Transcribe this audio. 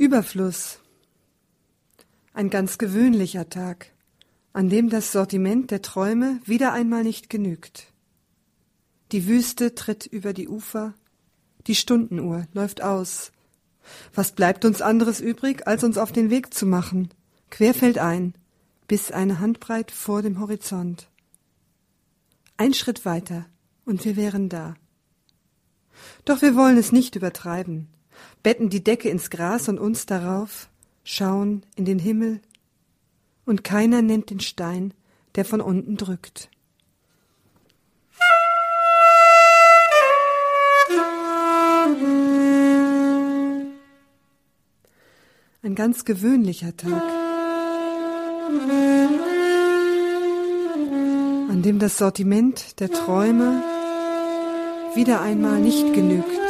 Überfluss. Ein ganz gewöhnlicher Tag, an dem das Sortiment der Träume wieder einmal nicht genügt. Die Wüste tritt über die Ufer, die Stundenuhr läuft aus. Was bleibt uns anderes übrig, als uns auf den Weg zu machen, querfeldein, bis eine Handbreit vor dem Horizont. Ein Schritt weiter, und wir wären da. Doch wir wollen es nicht übertreiben, betten die Decke ins Gras und uns darauf, schauen in den Himmel, und keiner nennt den Stein, der von unten drückt. Ein ganz gewöhnlicher Tag, an dem das Sortiment der Träume wieder einmal nicht genügt.